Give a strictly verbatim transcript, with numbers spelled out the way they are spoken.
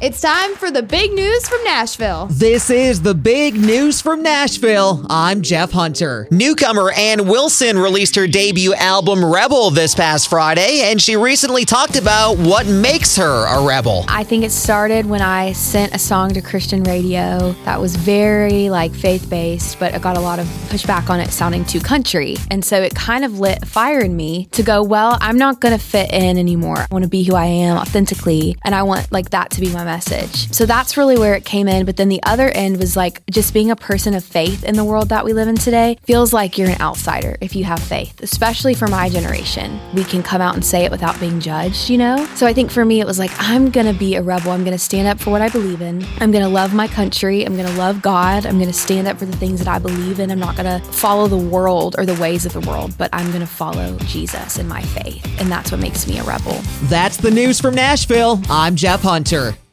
It's time for the big news from Nashville. This is the big news from Nashville. I'm Jeff Hunter. Newcomer Ann Wilson released her debut album Rebel this past Friday, and she recently talked about what makes her a rebel. I think it started when I sent a song to Christian radio that was very like faith-based, but I got a lot of pushback on it sounding too country. And so it kind of lit a fire in me to go, well, I'm not going to fit in anymore. I want to be who I am authentically, and I want like that to be my message. So that's really where it came in. But then the other end was like just being a person of faith in the world that we live in today feels like you're an outsider if you have faith, especially for my generation. We can come out and say it without being judged, you know? So I think for me, it was like, I'm going to be a rebel. I'm going to stand up for what I believe in. I'm going to love my country. I'm going to love God. I'm going to stand up for the things that I believe in. I'm not going to follow the world or the ways of the world, but I'm going to follow Jesus and my faith. And that's what makes me a rebel. That's the news from Nashville. I'm Jeff Hunter.